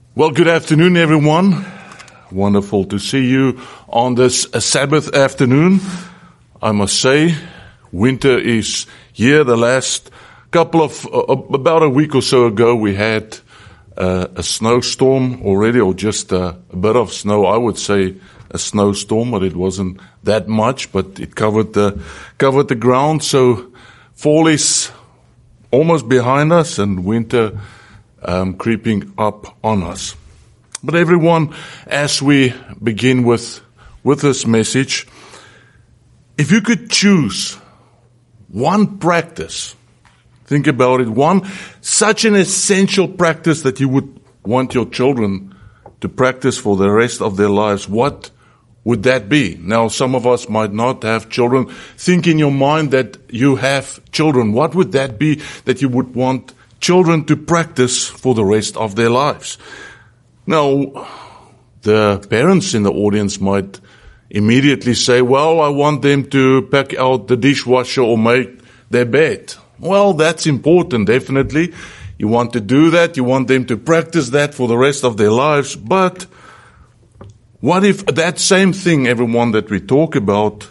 Well, good afternoon, everyone. Wonderful to see you on this Sabbath afternoon. I must say, winter is here. The last couple of, about a week or so ago, we had a snowstorm already, or just a bit of snow. I would say a snowstorm, but it wasn't that much, but it covered the ground. So fall is almost behind us, and winter creeping up on us. But everyone, as we begin with this message, if you could choose one practice, think about it, such an essential practice that you would want your children to practice for the rest of their lives, what would that be? Now, some of us might not have children. Think in your mind that you have children. What would that be that you would want children to practice for the rest of their lives? Now, the parents in the audience might immediately say, well, I want them to pack out the dishwasher or make their bed. Well, that's important, definitely. You want to do that. You want them to practice that for the rest of their lives. But what if that same thing, everyone, that we talk about,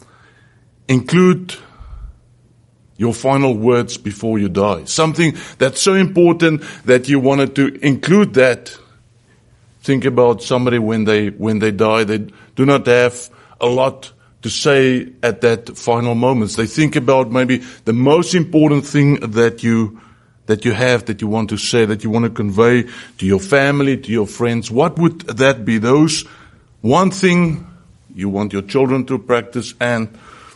include your final words before you die? Something that's so important that you wanted to include that. Think about somebody when they die, they do not have a lot to say at that final moments. They think about maybe the most important thing that you have, that you want to say, that you want to convey to your family, to your friends. What would that be? Those one thing you want your children to practice, and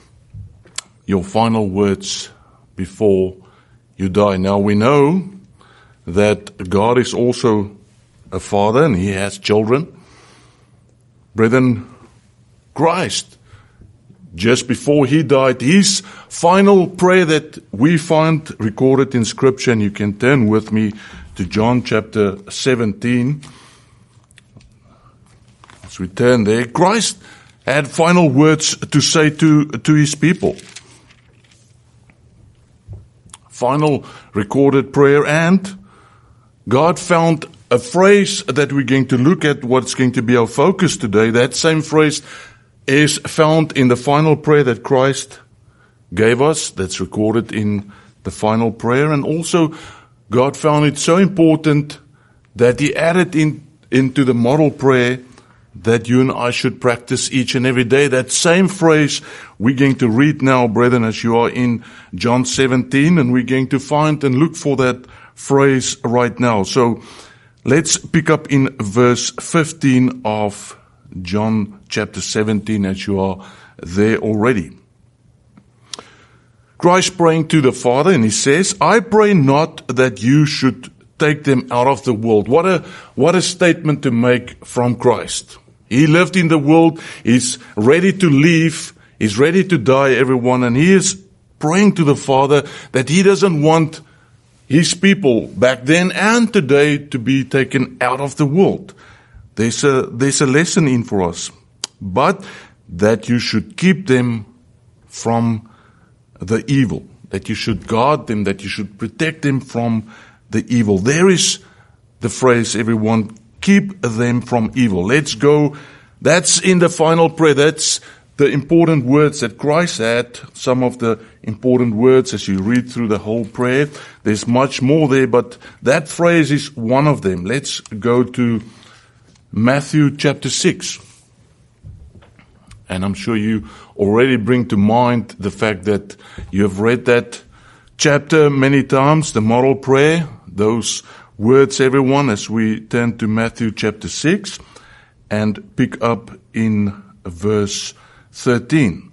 your final words before you die. Now we know that God is also a father, and he has children. Brethren, Christ, just before he died, his final prayer that we find recorded in Scripture, and you can turn with me to John chapter 17. As we turn there, Christ had final words to say to his people. Final recorded prayer, and God found a phrase that we're going to look at, what's going to be our focus today. That same phrase is found in the final prayer that Christ gave us, that's recorded in the final prayer. And also, God found it so important that he added into the model prayer that you and I should practice each and every day. That same phrase we're going to read now, brethren, as you are in John 17, and we're going to find and look for that phrase right now. So let's pick up in verse 15 of John chapter 17, as you are there already. Christ praying to the Father, and he says, I pray not that you should take them out of the world. What a statement to make from Christ. He lived in the world, he's ready to leave, he's ready to die, everyone, and he is praying to the Father that he doesn't want his people back then and today to be taken out of the world. There's a lesson in for us, but that you should keep them from the evil, that you should guard them, that you should protect them from the evil. There is the phrase, everyone, keep them from evil. Let's go. That's in the final prayer. That's the important words that Christ had, some of the important words as you read through the whole prayer. There's much more there, but that phrase is one of them. Let's go to Matthew chapter 6. And I'm sure you already bring to mind the fact that you have read that chapter many times, the model prayer, those words, everyone, as we turn to Matthew chapter 6 and pick up in verse 13.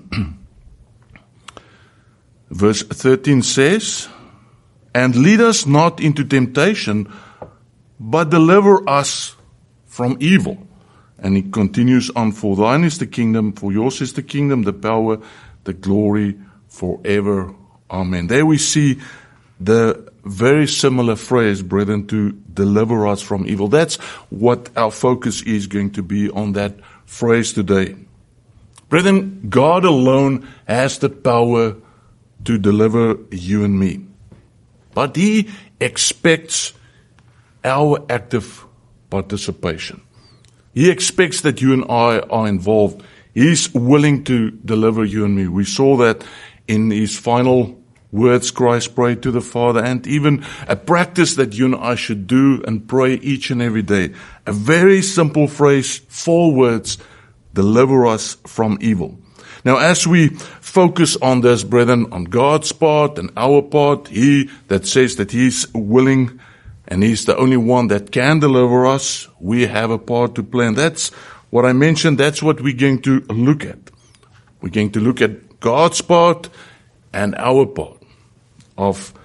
Verse 13 says, and lead us not into temptation, but deliver us from evil. And he continues on, for thine is the kingdom, for yours is the kingdom, the power, the glory forever. Amen. There we see the very similar phrase, brethren, to deliver us from evil. That's what our focus is going to be on, that phrase today. Brethren, God alone has the power to deliver you and me. But he expects our active participation. He expects that you and I are involved. He's willing to deliver you and me. We saw that in his final words Christ prayed to the Father, and even a practice that you and I should do and pray each and every day. A very simple phrase, 4 words, deliver us from evil. Now, as we focus on this, brethren, on God's part and our part, He that says that He's willing and He's the only one that can deliver us, we have a part to play. And that's what I mentioned. That's what we're going to look at. We're going to look at God's part and our part of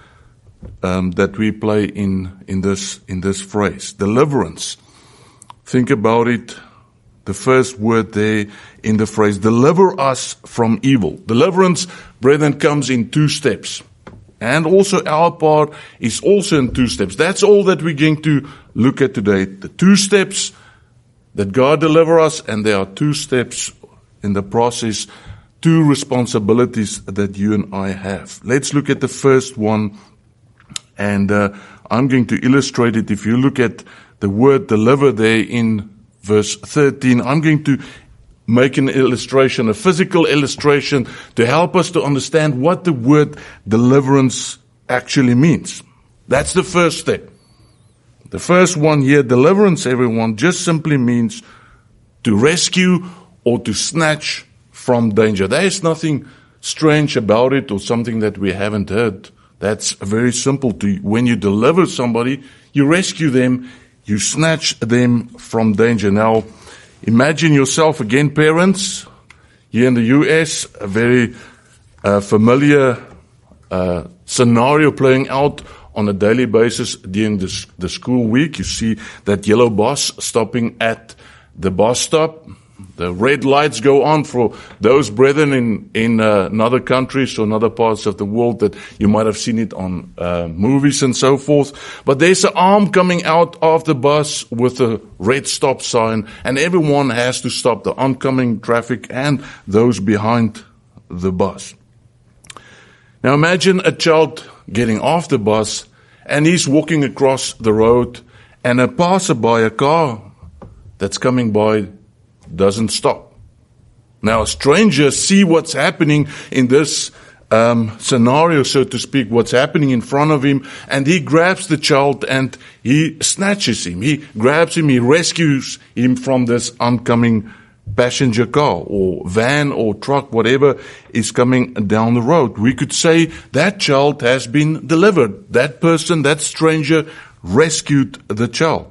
that we play in this phrase, deliverance. Think about it. The first word there in the phrase, deliver us from evil. Deliverance, brethren, comes in 2 steps. And also our part is also in 2 steps. That's all that we're going to look at today. The 2 steps that God deliver us, and there are 2 steps in the process, 2 responsibilities that you and I have. Let's look at the first one, and I'm going to illustrate it. If you look at the word deliver there in verse 13, I'm going to make an illustration, a physical illustration, to help us to understand what the word deliverance actually means. That's the first step. The first one here, deliverance, everyone, just simply means to rescue or to snatch from danger. There is nothing strange about it or something that we haven't heard. That's very simple. When you deliver somebody, you rescue them, you snatch them from danger. Now, imagine yourself again, parents, here in the U.S., a very familiar scenario playing out on a daily basis during the school week. You see that yellow bus stopping at the bus stop. The red lights go on for those brethren in other countries or in other parts of the world that you might have seen it on movies and so forth. But there's an arm coming out of the bus with a red stop sign, and everyone has to stop, the oncoming traffic and those behind the bus. Now imagine a child getting off the bus and he's walking across the road, and a passerby, a car that's coming by, doesn't stop. Now, a stranger see what's happening in this scenario, so to speak, what's happening in front of him, and he grabs the child and he snatches him. He grabs him, he rescues him from this oncoming passenger car or van or truck, whatever is coming down the road. We could say that child has been delivered. That person, that stranger, rescued the child.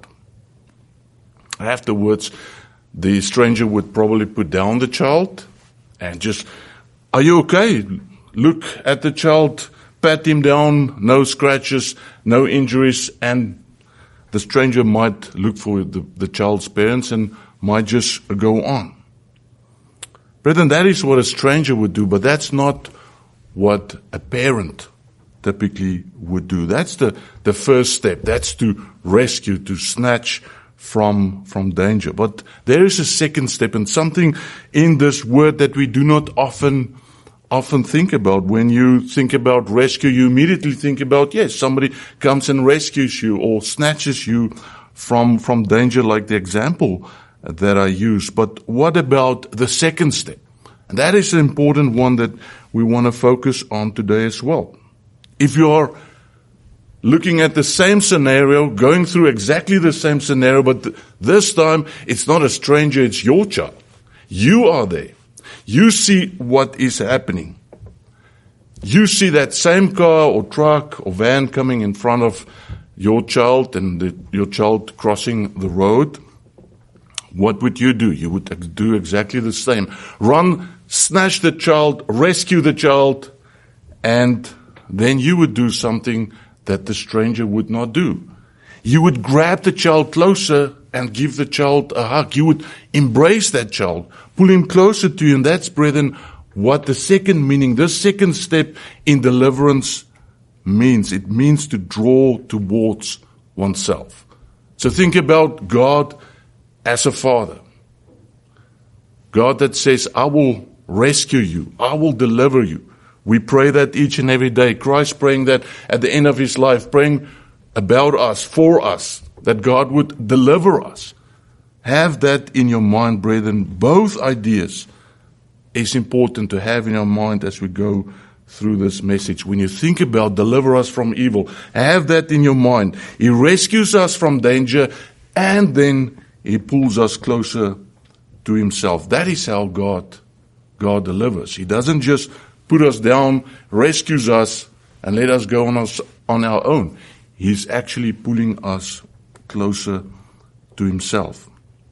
Afterwards, the stranger would probably put down the child and just, are you okay? Look at the child, pat him down, no scratches, no injuries, and the stranger might look for the child's parents and might just go on. Brethren, that is what a stranger would do, but that's not what a parent typically would do. That's the first step. That's to rescue, to snatch from danger. But there is a second step, and something in this word that we do not often think about. When you think about rescue, you immediately think about, yes, somebody comes and rescues you or snatches you from danger, like the example that I use. But what about the second step? And that is an important one that we want to focus on today as well. If you are looking at the same scenario, going through exactly the same scenario, but this time it's not a stranger, it's your child. You are there. You see what is happening. You see that same car or truck or van coming in front of your child and your child crossing the road. What would you do? You would do exactly the same. Run, snatch the child, rescue the child, and then you would do something that the stranger would not do. You would grab the child closer and give the child a hug. You would embrace that child, pull him closer to you, and that's, brethren, what the second meaning, this second step in deliverance means. It means to draw towards oneself. So think about God as a father. God that says, I will rescue you, I will deliver you. We pray that each and every day. Christ praying that at the end of his life, praying about us, for us, that God would deliver us. Have that in your mind, brethren. Both ideas is important to have in our mind as we go through this message. When you think about deliver us from evil, have that in your mind. He rescues us from danger, and then He pulls us closer to Himself. That is how God delivers. He doesn't just put us down, rescues us, and let us go on our own. He's actually pulling us closer to Himself.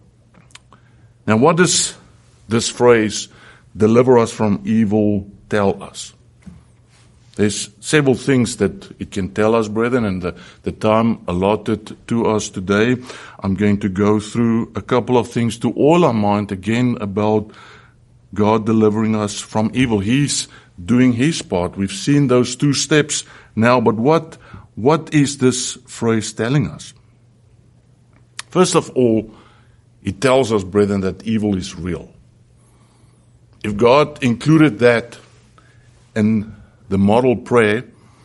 Now, what does this phrase, deliver us from evil, tell us? There's several things that it can tell us, brethren, and the time allotted to us today, I'm going to go through a couple of things to oil our mind again about God delivering us from evil. He's doing His part. We've seen those 2 steps now, but what is this phrase telling us? First of all, it tells us, brethren, that evil is real. If God included that in the model prayer,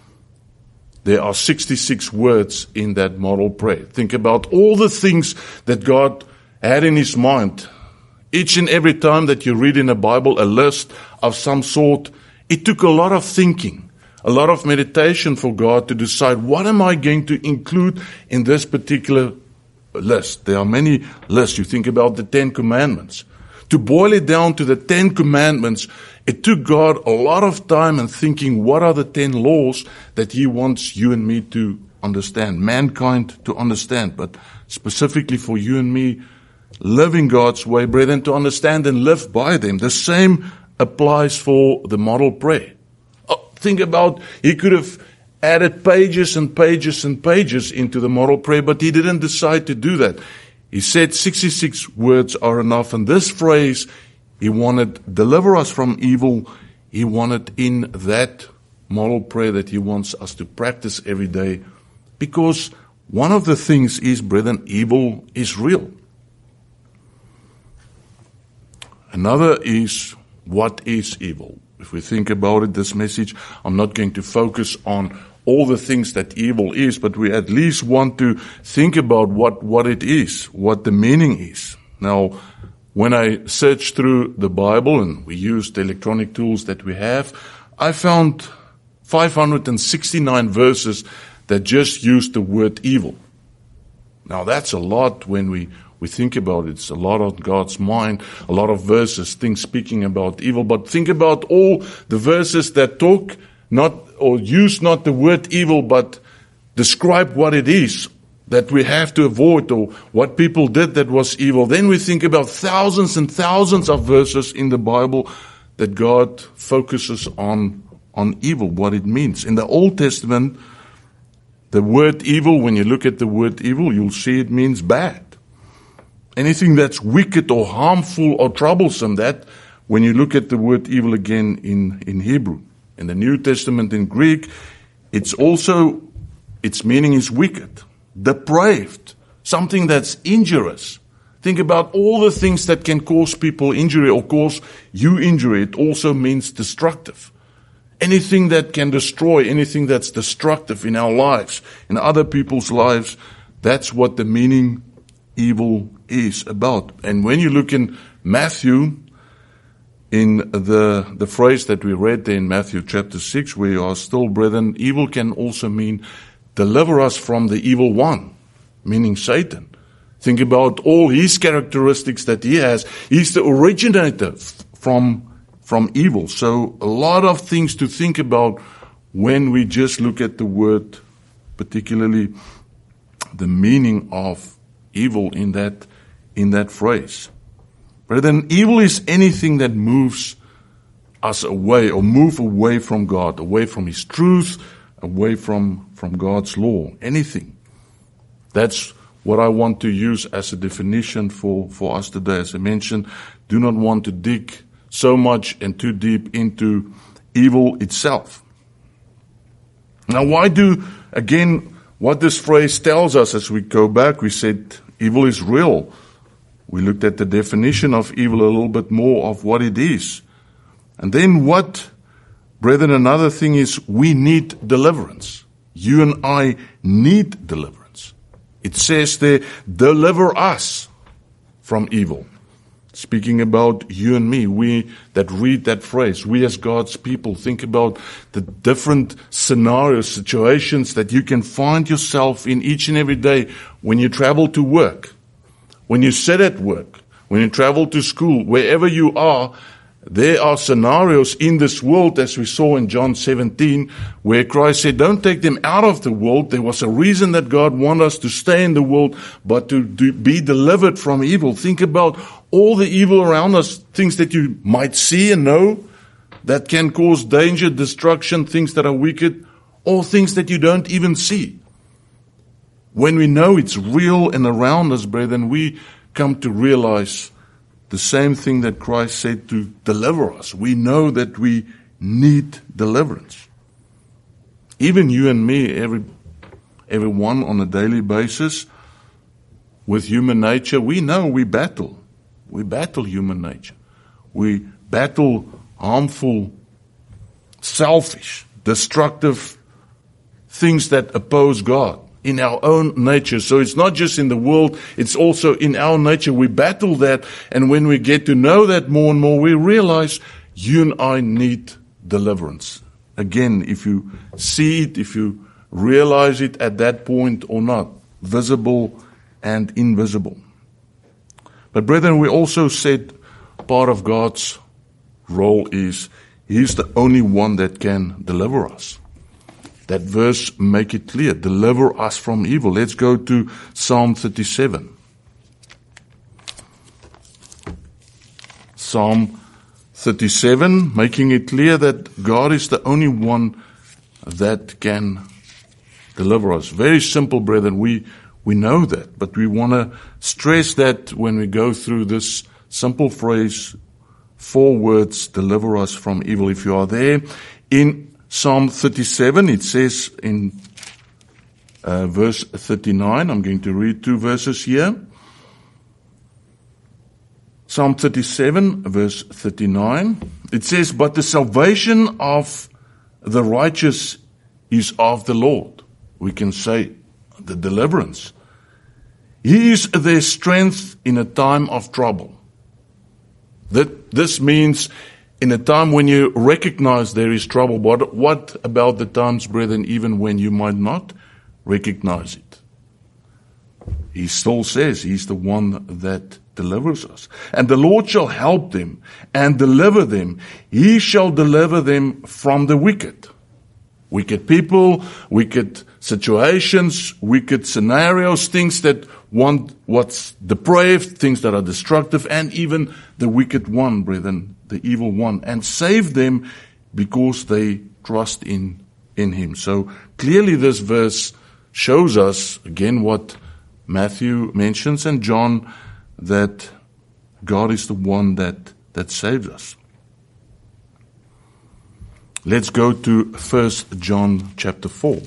there are 66 words in that model prayer. Think about all the things that God had in His mind. Each and every time that you read in the Bible a list of some sort, it took a lot of thinking, a lot of meditation for God to decide, what am I going to include in this particular list? There are many lists. You think about the 10 Commandments. To boil it down to the 10 Commandments, it took God a lot of time and thinking, what are the 10 laws that He wants you and me to understand, mankind to understand, but specifically for you and me, living God's way, brethren, to understand and live by them. The same applies for the model prayer. Think about, He could have added pages and pages and pages into the model prayer, but He didn't decide to do that. He said 66 words are enough, and this phrase, He wanted, deliver us from evil, He wanted in that model prayer that He wants us to practice every day, because one of the things is, brethren, evil is real. Another is, what is evil? If we think about it, this message, I'm not going to focus on all the things that evil is, but we at least want to think about what it is, what the meaning is. Now, when I searched through the Bible, and we use the electronic tools that we have, I found 569 verses that just use the word evil. Now, that's a lot when we think about it. It's a lot on God's mind, a lot of verses, things speaking about evil. But think about all the verses that talk not or use not the word evil, but describe what it is that we have to avoid, or what people did that was evil. Then we think about thousands and thousands of verses in the Bible that God focuses on evil, what it means. In the Old Testament, the word evil, when you look at the word evil, you'll see it means bad. Anything that's wicked or harmful or troublesome, that when you look at the word evil again in Hebrew. In the New Testament in Greek, its meaning is wicked, depraved, something that's injurious. Think about all the things that can cause people injury or cause you injury. It also means destructive. Anything that can destroy, anything that's destructive in our lives, in other people's lives, that's what the meaning evil is about. And when you look in Matthew, in the phrase that we read there in Matthew chapter 6, where you are still, brethren, evil can also mean deliver us from the evil one, meaning Satan. Think about all his characteristics that he has. He's the originator from evil. So a lot of things to think about when we just look at the word, particularly the meaning of evil in that phrase. Brethren, evil is anything that moves us away or move away from God, away from His truth, away from God's law. Anything. That's what I want to use as a definition for us today. As I mentioned, do not want to dig so much and too deep into evil itself. Now, what this phrase tells us as we go back, we said evil is real. We looked at the definition of evil a little bit more of what it is. And then brethren, another thing is we need deliverance. You and I need deliverance. It says there, deliver us from evil. Speaking about you and me, we that read that phrase, we as God's people, think about the different scenarios, situations that you can find yourself in each and every day when you travel to work, when you sit at work, when you travel to school, wherever you are. There are scenarios in this world, as we saw in John 17, where Christ said, don't take them out of the world. There was a reason that God wanted us to stay in the world, but to be delivered from evil. Think about all the evil around us, things that you might see and know that can cause danger, destruction, things that are wicked, or things that you don't even see. When we know it's real and around us, brethren, we come to realize the same thing that Christ said to deliver us. We know that we need deliverance. Even you and me, everyone on a daily basis, with human nature, we know we battle. We battle human nature. We battle harmful, selfish, destructive things that oppose God in our own nature. So it's not just in the world, it's also in our nature. We battle that, and when we get to know that more and more, we realize you and I need deliverance. Again, if you see it, if you realize it at that point or not, visible and invisible. But brethren, we also said part of God's role is He's the only one that can deliver us. That verse make it clear. Deliver us from evil. Let's go to Psalm 37. Psalm 37, making it clear that God is the only one that can deliver us. Very simple, brethren. We know that, but we want to stress that when we go through this simple phrase, 4 words, deliver us from evil. If you are there in Psalm 37, it says in verse 39, I'm going to read 2 verses here. Psalm 37, verse 39, it says, but the salvation of the righteous is of the Lord. We can say the deliverance. He is their strength in a time of trouble. This means in a time when you recognize there is trouble. But what about the times, brethren, even when you might not recognize it? He still says He's the one that delivers us. And the Lord shall help them and deliver them. He shall deliver them from the wicked. Wicked people, wicked situations, wicked scenarios, things that want what's depraved, things that are destructive, and even the wicked one, brethren, the evil one, and save them because they trust in Him. So clearly this verse shows us, again, what Matthew mentions and John, that God is the one that saves us. Let's go to 1 John chapter 4.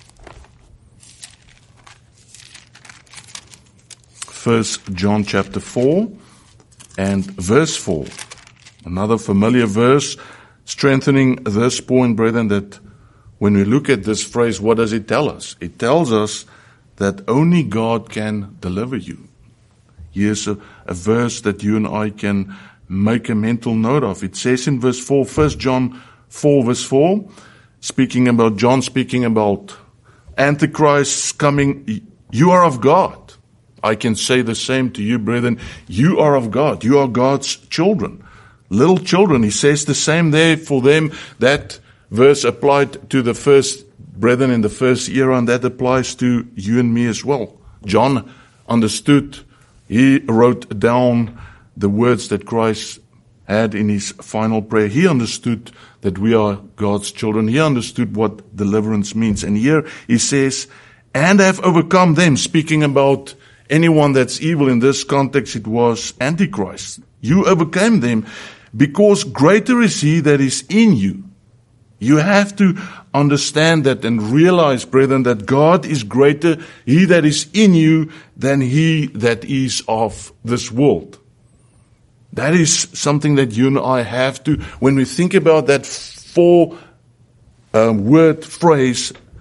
1 John chapter 4 and verse 4. Another familiar verse strengthening this point, brethren, that when we look at this phrase, what does it tell us? It tells us that only God can deliver you. Here's a verse that you and I can make a mental note of. It says in verse 4, 1 John 4 verse 4, John speaking about Antichrist coming, you are of God. I can say the same to you, brethren. You are of God. You are God's children. Little children. He says the same there for them. That verse applied to the first brethren in the first era, and that applies to you and me as well. John understood. He wrote down the words that Christ had in His final prayer. He understood that we are God's children. He understood what deliverance means. And here He says, and have overcome them, speaking about anyone that's evil. In this context, it was Antichrist. You overcame them because greater is He that is in you. You have to understand that and realize, brethren, that God is greater, He that is in you, than he that is of this world. That is something that you and I have to, when we think about that 4-word phrase,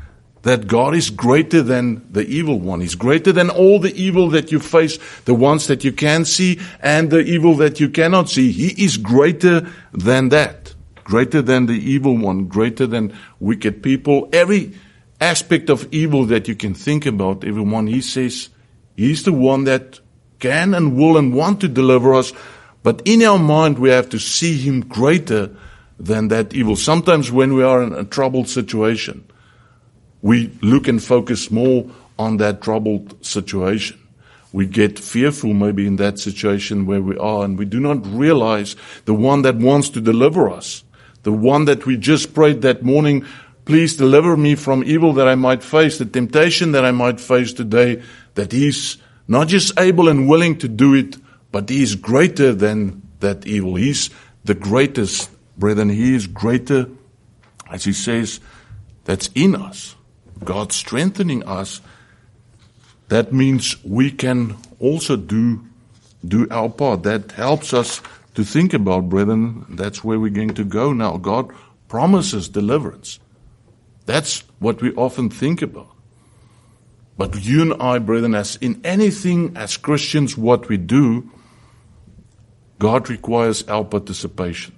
that God is greater than the evil one. He's greater than all the evil that you face, the ones that you can see and the evil that you cannot see. He is greater than that. Greater than the evil one, greater than wicked people. Every aspect of evil that you can think about, everyone, he says, he's the one that can and will and want to deliver us. But in our mind, we have to see him greater than that evil. Sometimes when we are in a troubled situation, we look and focus more on that troubled situation. We get fearful maybe in that situation where we are, and we do not realize the one that wants to deliver us. The one that we just prayed that morning, please deliver me from evil that I might face, the temptation that I might face today, that he's not just able and willing to do it, but he is greater than that evil. He's the greatest, brethren. He is greater, as he says, that's in us. God strengthening us. That means we can also do our part. That helps us to think about, brethren. That's where we're going to go now. God promises deliverance. That's what we often think about. But you and I, brethren, as in anything as Christians, what we do, God requires our participation.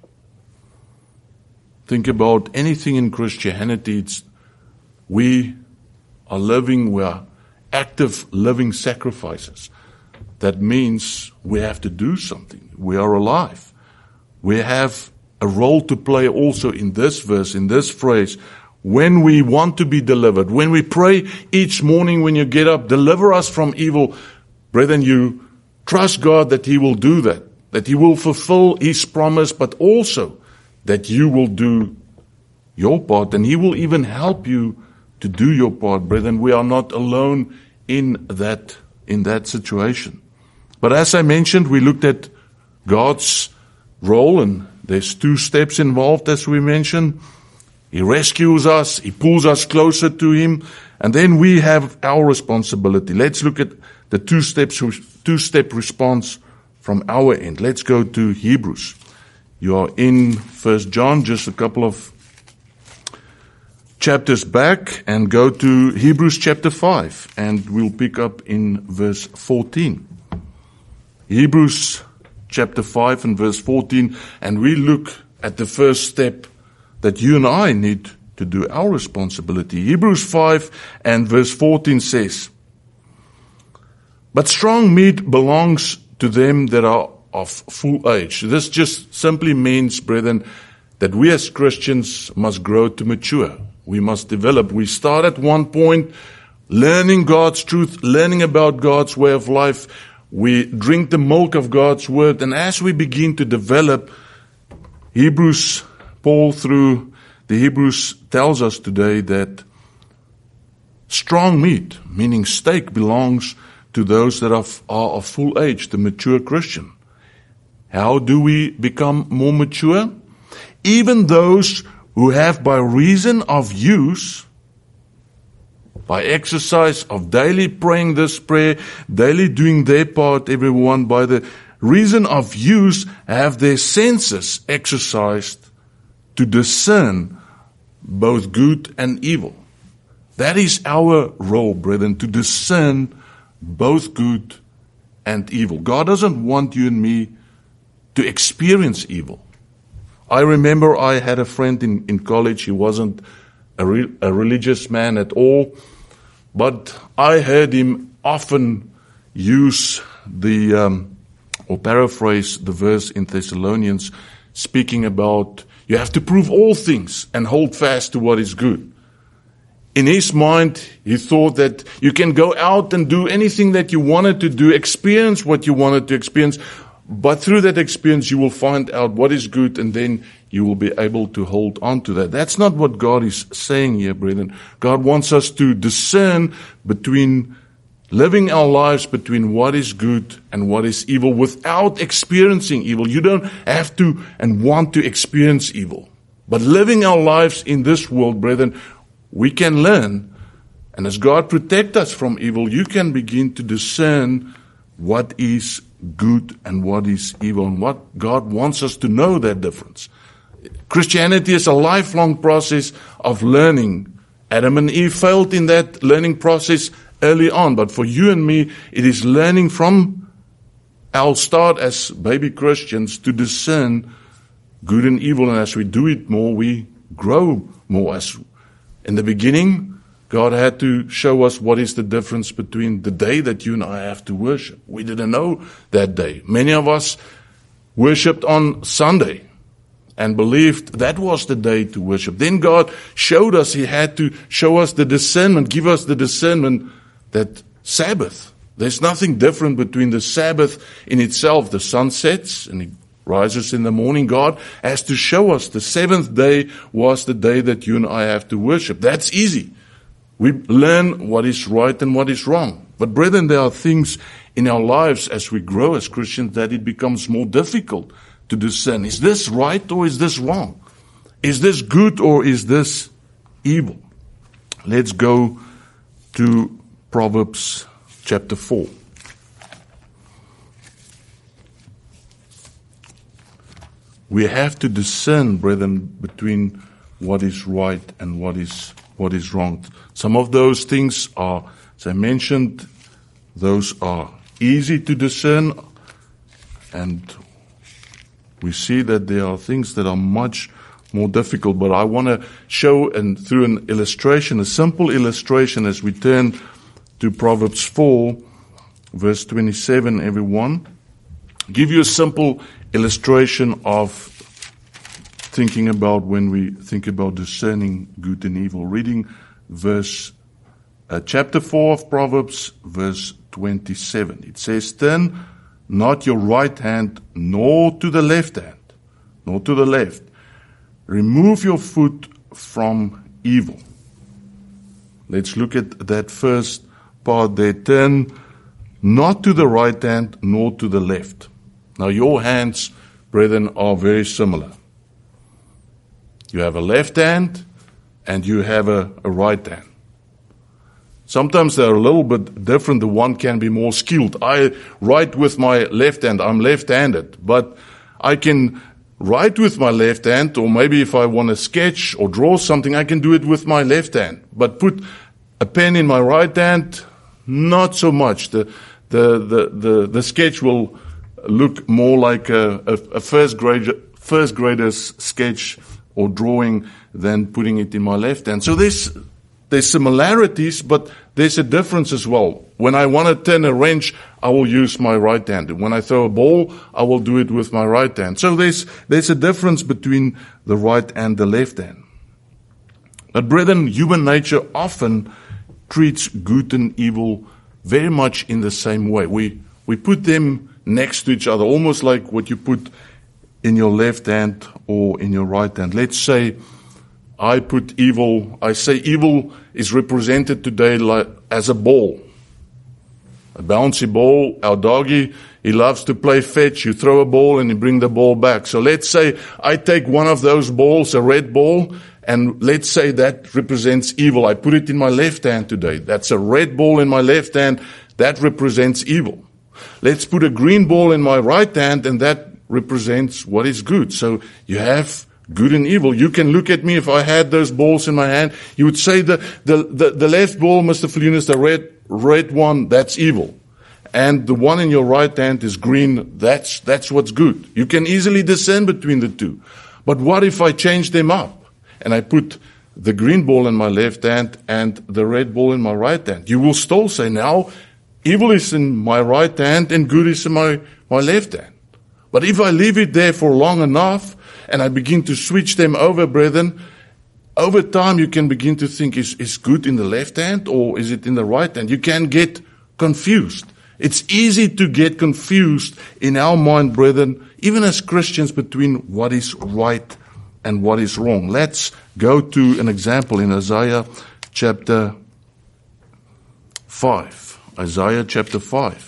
Think about anything in Christianity. We are active living sacrifices. That means we have to do something. We are alive. We have a role to play also in this verse, in this phrase. When we want to be delivered, when we pray each morning when you get up, deliver us from evil, brethren, you trust God that he will do that he will fulfill his promise, but also that you will do your part, and he will even help you to do your part, brethren. We are not alone in that situation. But as I mentioned, we looked at God's role, and there's 2 steps involved, as we mentioned. He rescues us, he pulls us closer to him, and then we have our responsibility. Let's look at the 2-step response from our end. Let's go to Hebrews. You are in 1 John, just a couple of chapters back, and go to Hebrews chapter 5, and we'll pick up in verse 14. Hebrews chapter 5 and verse 14, and we look at the first step that you and I need to do, our responsibility. Hebrews 5 and verse 14 says, "But strong meat belongs to them that are of full age." This just simply means, brethren, that we as Christians must grow to mature. We must develop. We start at one point, learning God's truth, learning about God's way of life. We drink the milk of God's word. And as we begin to develop, Paul through the Hebrews tells us today that strong meat, meaning steak, belongs to those that are of full age, the mature Christian. How do we become more mature? Even those who have by reason of use, by exercise of daily praying this prayer, daily doing their part, everyone, by the reason of use, have their senses exercised to discern both good and evil. That is our role, brethren, to discern both good and evil. God doesn't want you and me to experience evil. I remember I had a friend in college. He wasn't a religious man at all, but I heard him often use or paraphrase the verse in Thessalonians, speaking about you have to prove all things and hold fast to what is good. In his mind, he thought that you can go out and do anything that you wanted to do, experience what you wanted to experience, but through that experience you will find out what is good, and then you will be able to hold on to that. That's not what God is saying here, brethren. God wants us to discern between living our lives between what is good and what is evil without experiencing evil. You don't have to and want to experience evil. But living our lives in this world, brethren, we can learn. And as God protects us from evil, you can begin to discern what is good and what is evil, and what God wants us to know that difference. Christianity is a lifelong process of learning Adam and Eve failed in that learning process early on. But for you and me, it is learning from our start as baby Christians to discern good and evil. And as we do it more, we grow more. As in the beginning, God had to show us what is the difference between the day that you and I have to worship. We didn't know that day. Many of us worshipped on Sunday and believed that was the day to worship. Then God showed us, He had to show us the discernment, give us the discernment that Sabbath, there's nothing different between the Sabbath in itself. The sun sets and it rises in the morning. God has to show us the seventh day was the day that you and I have to worship. That's easy. We learn what is right and what is wrong. But brethren, there are things in our lives as we grow as Christians that it becomes more difficult to discern. Is this right or is this wrong? Is this good or is this evil? Let's go to Proverbs chapter 4. We have to discern, brethren, between what is right and what is wrong. Some of those things are, as I mentioned, those are easy to discern, and we see that there are things that are much more difficult. But I want to show, and through an illustration, a simple illustration, as we turn to Proverbs 4, verse 27, everyone, give you a simple illustration of thinking about when we think about discerning good and evil. Reading chapter 4 of Proverbs, verse 27. It says, "Turn not your right hand, nor to the left hand, nor to the left. Remove your foot from evil." Let's look at that first part there. Turn not to the right hand, nor to the left. Now your hands, brethren, are very similar. You have a left hand and you have a right hand. Sometimes they're a little bit different. The one can be more skilled. I write with my left hand. I'm left-handed. But I can write with my left hand, or maybe if I want to sketch or draw something, I can do it with my left hand. But put a pen in my right hand, not so much. The sketch will look more like a first grader's sketch or drawing than putting it in my left hand. So there's similarities, but there's a difference as well. When I want to turn a wrench, I will use my right hand. When I throw a ball, I will do it with my right hand. So there's a difference between the right and the left hand. But brethren, human nature often treats good and evil very much in the same way. We put them next to each other, almost like what you put in your left hand or in your right hand. Let's say I say evil is represented today as a ball. A bouncy ball. Our doggy, he loves to play fetch. You throw a ball and you bring the ball back. So let's say I take one of those balls, a red ball, and let's say that represents evil. I put it in my left hand today. That's a red ball in my left hand. That represents evil. Let's put a green ball in my right hand, and that represents what is good. So you have good and evil. You can look at me if I had those balls in my hand. You would say the left ball, Mr. Flunas, the red one, that's evil. And the one in your right hand is green. That's what's good. You can easily discern between the two. But what if I change them up and I put the green ball in my left hand and the red ball in my right hand? You will still say, now evil is in my right hand and good is in my left hand. But if I leave it there for long enough and I begin to switch them over, brethren, over time you can begin to think, is good in the left hand or is it in the right hand? You can get confused. It's easy to get confused in our mind, brethren, even as Christians, between what is right and what is wrong. Let's go to an example in Isaiah chapter 5. Isaiah chapter 5.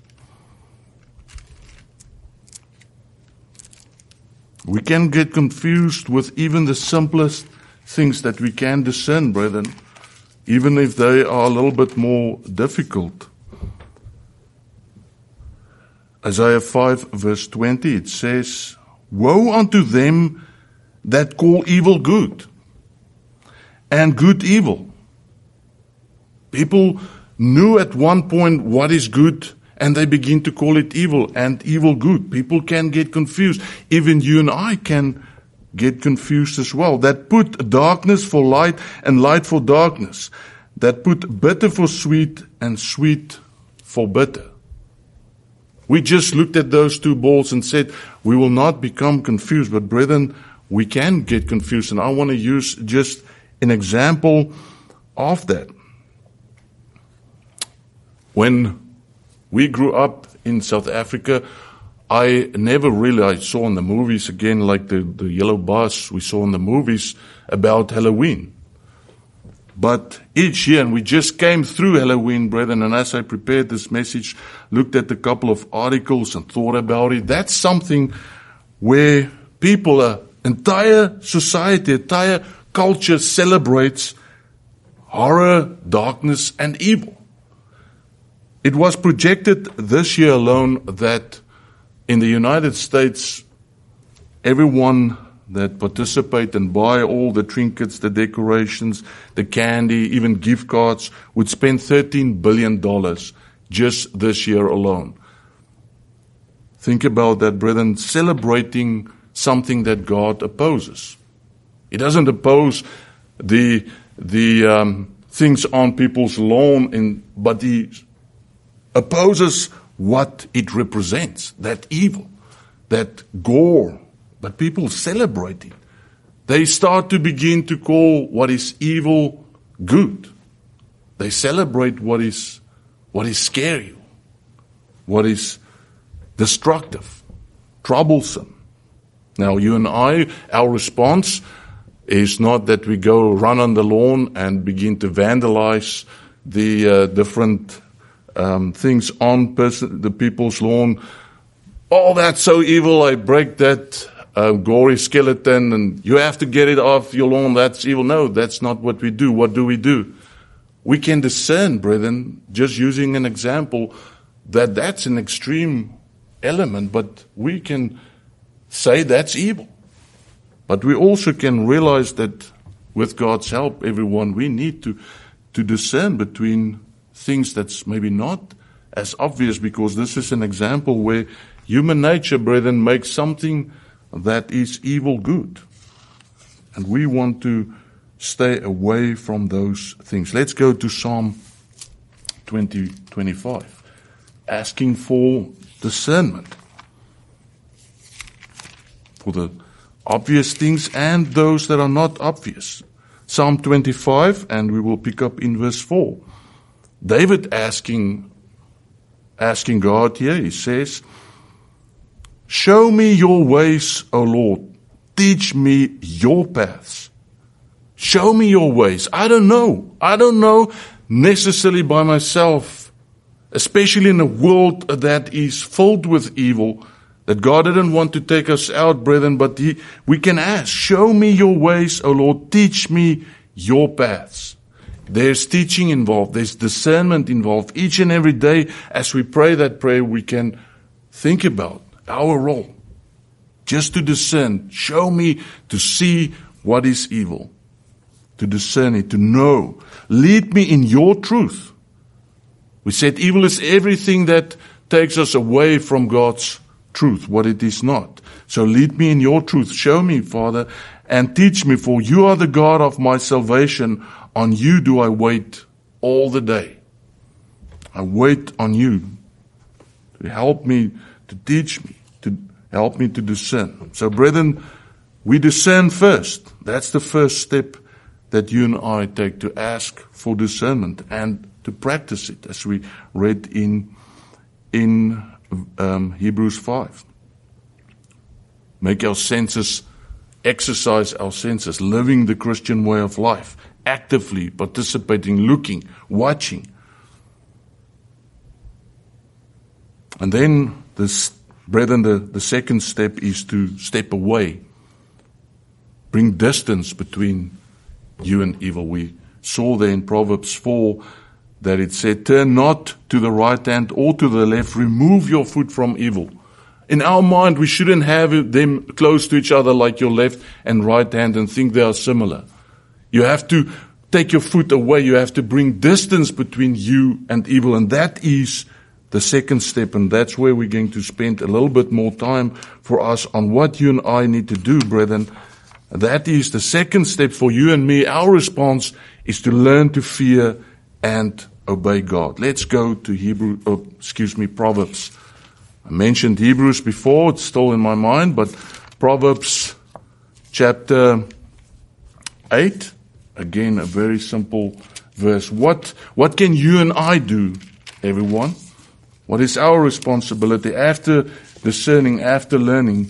We can get confused with even the simplest things that we can discern, brethren, even if they are a little bit more difficult. Isaiah 5 verse 20, it says, "Woe unto them that call evil good, and good evil, People knew at one point what is good, and they begin to call it evil, and evil good. People can get confused. Even you and I can get confused as well. That put darkness for light and light for darkness. That put bitter for sweet and sweet for bitter. We just looked at those two balls and said, we will not become confused. But brethren, we can get confused. And I want to use just an example of that. When we grew up in South Africa, I saw in the movies again, like the yellow bus we saw in the movies about Halloween. But each year, and we just came through Halloween, brethren, and as I prepared this message, looked at a couple of articles and thought about it. That's something where people, entire society, entire culture celebrates horror, darkness, and evil. It was projected this year alone that in the United States, everyone that participate and buy all the trinkets, the decorations, the candy, even gift cards, would spend $13 billion just this year alone. Think about that, brethren, celebrating something that God opposes. He doesn't oppose the things on people's lawn, but He opposes what it represents, that evil, that gore. But people celebrate it. They start to begin to call what is evil good. They celebrate what is scary, what is destructive, troublesome. Now, you and I, our response is not that we go run on the lawn and begin to vandalize the different things on the people's lawn. Oh, that's so evil, I break that gory skeleton and you have to get it off your lawn, that's evil. No, that's not what we do. What do? We can discern, brethren, just using an example, that that's an extreme element, but we can say that's evil. But we also can realize that with God's help, everyone, we need to discern between things that's maybe not as obvious, because this is an example where human nature, brethren, makes something that is evil good. And we want to stay away from those things. Let's go to Psalm 25, asking for discernment for the obvious things and those that are not obvious. Psalm 25, and we will pick up in verse 4. David asking God here, he says, "Show me your ways, O Lord. Teach me your paths." Show me your ways. I don't know. I don't know necessarily by myself, especially in a world that is filled with evil, that God didn't want to take us out, brethren, but we can ask, show me your ways, O Lord. Teach me your paths. There's teaching involved. There's discernment involved. Each and every day as we pray that prayer, we can think about our role. Just to discern. Show me to see what is evil. To discern it, to know. Lead me in your truth. We said evil is everything that takes us away from God's truth, what it is not. So lead me in your truth. Show me, Father, and teach me, for you are the God of my salvation. On you do I wait all the day. I wait on you to help me, to teach me, to help me to discern. So, brethren, we discern first. That's the first step that you and I take, to ask for discernment and to practice it, as we read in Hebrews 5. Make our senses, exercise our senses, living the Christian way of life, actively participating, looking, watching. And then, brethren, the second step is to step away. Bring distance between you and evil. We saw there in Proverbs 4 that it said, turn not to the right hand or to the left, remove your foot from evil. In our mind, we shouldn't have them close to each other like your left and right hand and think they are similar. You have to take your foot away. You have to bring distance between you and evil. And that is the second step. And that's where we're going to spend a little bit more time for us on what you and I need to do, brethren. That is the second step for you and me. Our response is to learn to fear and obey God. Let's go to Proverbs. I mentioned Hebrews before. It's still in my mind, but Proverbs chapter 8. Again, a very simple verse. What can you and I do, everyone? What is our responsibility after discerning, after learning?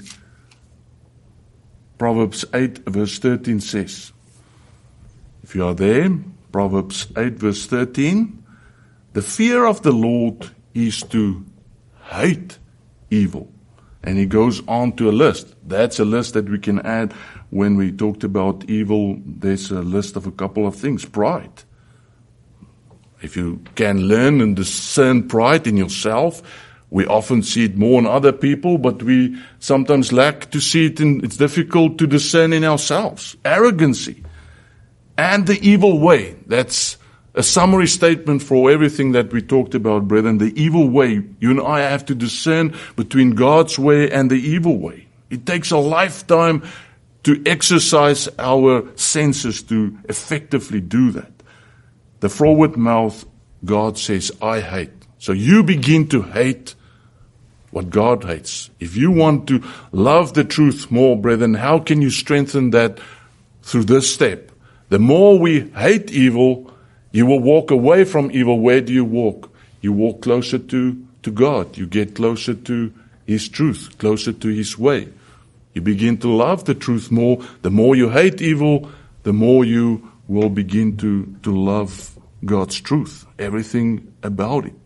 Proverbs 8 verse 13 says, if you are there, Proverbs 8 verse 13, the fear of the Lord is to hate evil. And he goes on to a list. That's a list that we can add when we talked about evil. There's a list of a couple of things. Pride. If you can learn and discern pride in yourself, we often see it more in other people, but we sometimes lack to see it it's difficult to discern in ourselves. Arrogancy. And the evil way. That's a summary statement for everything that we talked about, brethren. The evil way. You and I have to discern between God's way and the evil way. It takes a lifetime to exercise our senses to effectively do that. The forward mouth, God says, I hate. So you begin to hate what God hates. If you want to love the truth more, brethren, how can you strengthen that through this step? The more we hate evil, you will walk away from evil. Where do you walk? You walk closer to God. You get closer to His truth, closer to His way. You begin to love the truth more. The more you hate evil, the more you will begin to love God's truth, everything about it.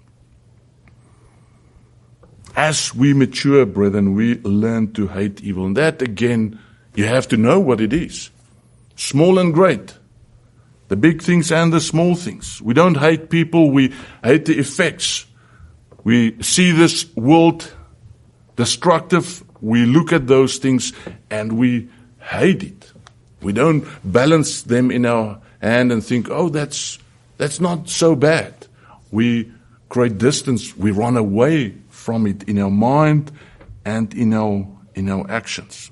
As we mature, brethren, we learn to hate evil. And that, again, you have to know what it is. Small and great. The big things and the small things. We don't hate people, we hate the effects. We see this world destructive, we look at those things and we hate it. We don't balance them in our hand and think, oh, that's not so bad. We create distance, we run away from it in our mind and in our actions.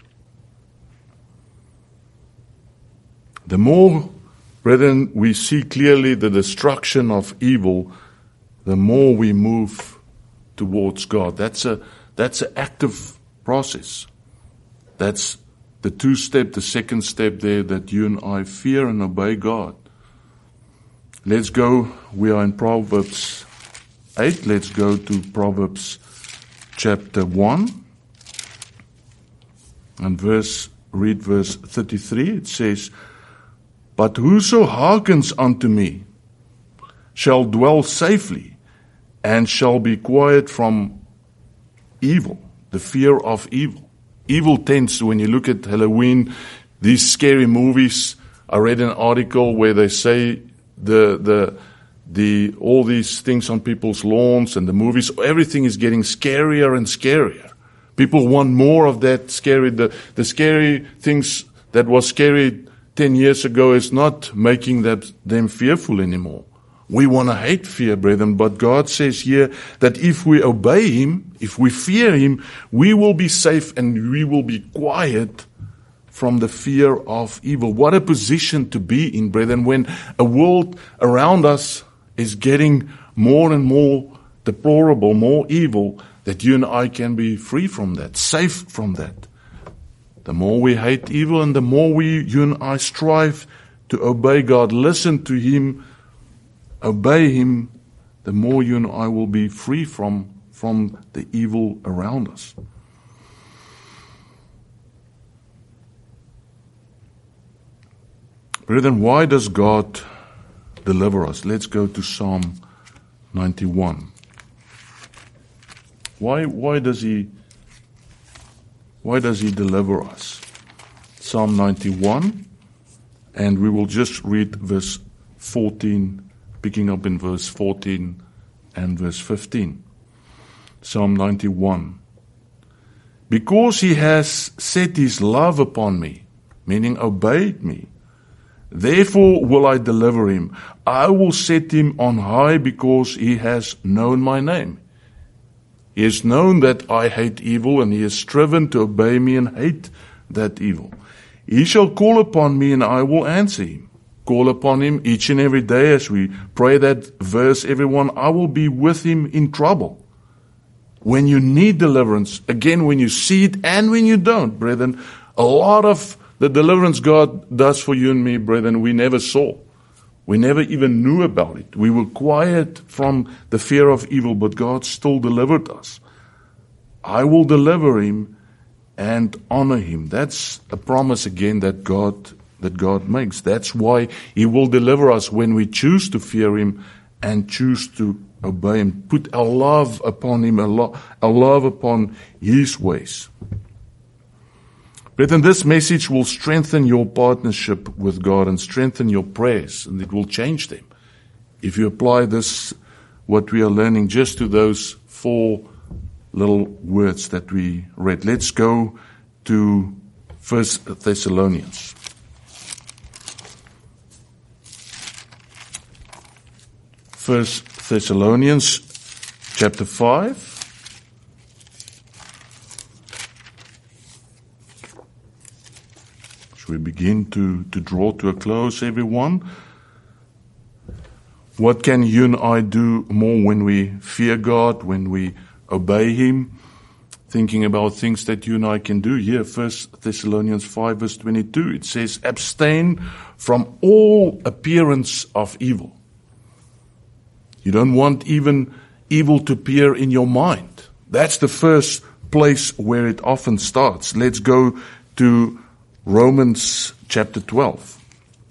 The more, brethren, we see clearly the destruction of evil, the more we move towards God. That's an active process. That's the second step there, that you and I fear and obey God. Let's go, we are in Proverbs 8. Let's go to Proverbs chapter 1 and read verse 33. It says, but whoso hearkens unto me shall dwell safely and shall be quiet from evil, the fear of evil. Evil tends to, when you look at Halloween, these scary movies, I read an article where they say all these things on people's lawns and the movies, everything is getting scarier and scarier. People want more of that scary. The scary things that was scary 10 years ago is not making them fearful anymore. We want to hate fear, brethren, but God says here that if we obey Him, if we fear Him, we will be safe and we will be quiet from the fear of evil. What a position to be in, brethren, when a world around us is getting more and more deplorable, more evil, that you and I can be free from that, safe from that. The more we hate evil and the more you and I strive to obey God, listen to Him, obey Him, the more you and I will be free from the evil around us. Brethren, why does God deliver us? Let's go to Psalm 91. Why does He deliver us? Psalm 91, and we will just read verse 14, picking up in verse 14 and verse 15. Psalm 91. Because He has set His love upon me, meaning obeyed me, Therefore will I deliver him. I will set him on high because he has known my name. He has known that I hate evil, and he has striven to obey me and hate that evil. He shall call upon me, and I will answer him. Call upon him each and every day as we pray that verse, everyone. I will be with him in trouble. When you need deliverance, again, when you see it and when you don't, brethren, a lot of the deliverance God does for you and me, brethren, we never saw. We never even knew about it. We were quiet from the fear of evil, but God still delivered us. I will deliver him and honor him. That's a promise again that God makes. That's why he will deliver us when we choose to fear him and choose to obey him. Put our love upon him, our love upon his ways. Brethren, this message will strengthen your partnership with God and strengthen your prayers, and it will change them. If you apply this, what we are learning, just to those 4 little words that we read. Let's go to 1 Thessalonians. 1 Thessalonians chapter 5. We begin to draw to a close, everyone. What can you and I do more when we fear God, when we obey him? Thinking about things that you and I can do. Here, 1 Thessalonians 5 verse 22, it says, abstain from all appearance of evil. You don't want even evil to appear in your mind. That's the first place where it often starts. Let's go to Romans chapter 12.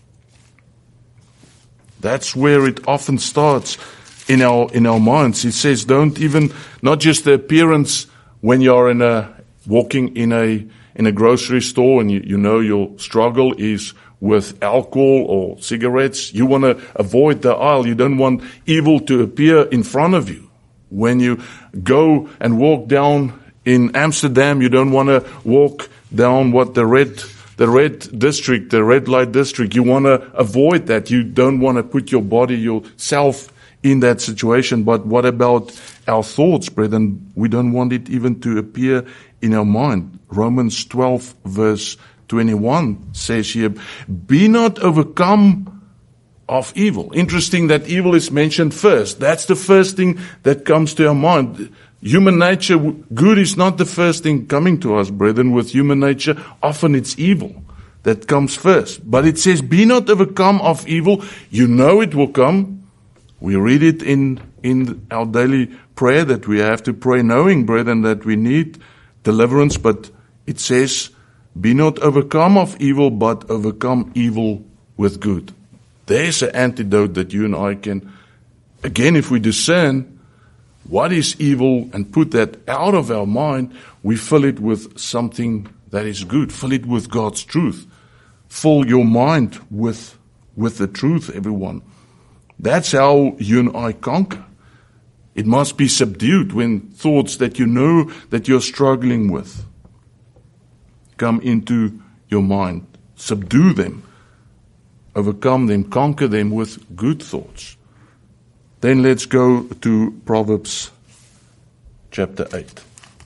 That's where it often starts in our minds. It says, not just the appearance when you're walking in a grocery store and you know your struggle is with alcohol or cigarettes. You want to avoid the aisle. You don't want evil to appear in front of you. When you go and walk down in Amsterdam, you don't want to walk down the red district, the red light district. You want to avoid that. You don't want to put yourself in that situation. But what about our thoughts, brethren? We don't want it even to appear in our mind. Romans 12 verse 21 says here, be not overcome of evil. Interesting that evil is mentioned first. That's the first thing that comes to our mind. Human nature, good is not the first thing coming to us, brethren. With human nature, often it's evil that comes first. But it says, be not overcome of evil. You know it will come. We read it in our daily prayer that we have to pray knowing, brethren, that we need deliverance. But it says, be not overcome of evil, but overcome evil with good. There's an antidote that you and I can, again, if we discern what is evil and put that out of our mind, we fill it with something that is good. Fill it with God's truth. Fill your mind with the truth, everyone. That's how you and I conquer. It must be subdued when thoughts that you know that you're struggling with come into your mind. Subdue them. Overcome them. Conquer them with good thoughts. Then let's go to Proverbs chapter 8.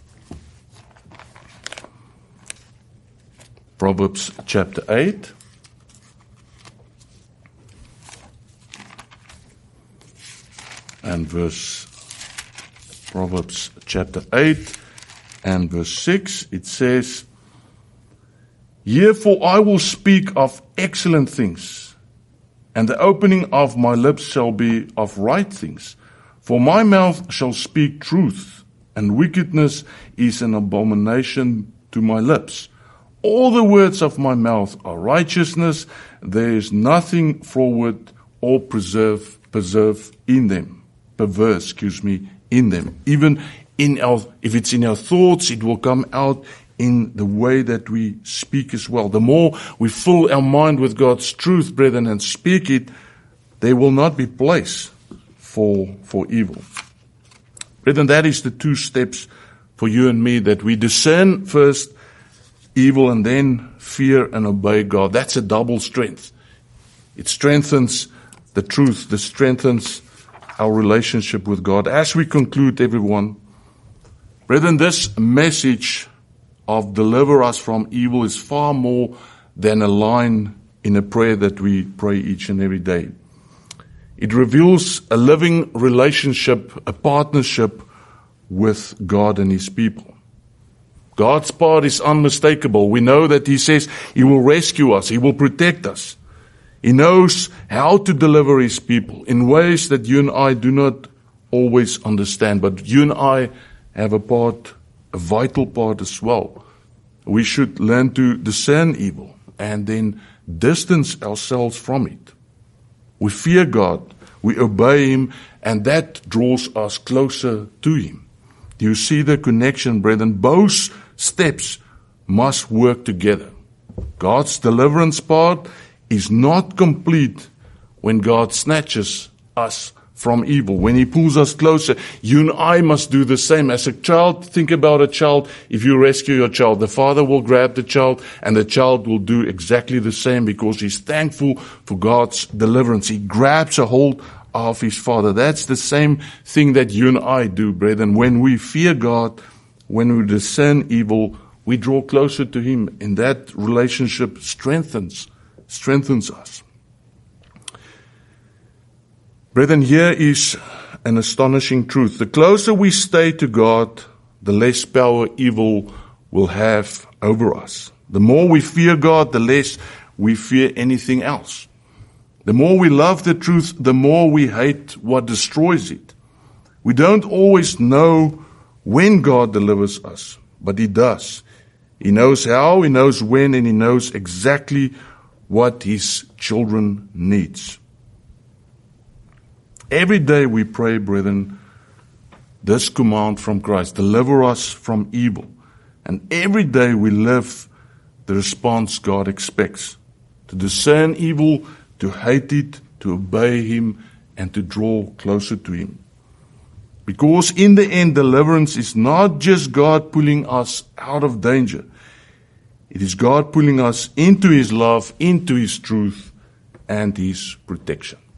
Proverbs chapter 8. And Proverbs chapter 8 and verse 6, it says, Therefore I will speak of excellent things, and the opening of my lips shall be of right things. For my mouth shall speak truth, and wickedness is an abomination to my lips. All the words of my mouth are righteousness. There is nothing forward or perverse in them. In them. Even if it's in our thoughts, it will come out in the way that we speak as well. The more we fill our mind with God's truth, brethren, and speak it, there will not be place for evil. Brethren, that is the 2 steps for you and me, that we discern first evil and then fear and obey God. That's a double strength. It strengthens the truth. It strengthens our relationship with God. As we conclude, everyone, brethren, this message of deliver us from evil is far more than a line in a prayer that we pray each and every day. It reveals a living relationship, a partnership with God and His people. God's part is unmistakable. We know that He says He will rescue us. He will protect us. He knows how to deliver His people in ways that you and I do not always understand. But you and I have a part, a vital part as well. We should learn to discern evil and then distance ourselves from it. We fear God, we obey Him, and that draws us closer to Him. Do you see the connection, brethren? Both steps must work together. God's deliverance part is not complete when God snatches us from evil. When He pulls us closer, you and I must do the same. As a child, think about a child. If you rescue your child, the father will grab the child and the child will do exactly the same because he's thankful for God's deliverance. He grabs a hold of his father. That's the same thing that you and I do, brethren. When we fear God, when we discern evil, we draw closer to Him, and that relationship strengthens us. Brethren, here is an astonishing truth. The closer we stay to God, the less power evil will have over us. The more we fear God, the less we fear anything else. The more we love the truth, the more we hate what destroys it. We don't always know when God delivers us, but He does. He knows how, He knows when, and He knows exactly what His children needs. Every day we pray, brethren, this command from Christ, deliver us from evil. And every day we live the response God expects. To discern evil, to hate it, to obey Him, and to draw closer to Him. Because in the end, deliverance is not just God pulling us out of danger. It is God pulling us into His love, into His truth, and His protection.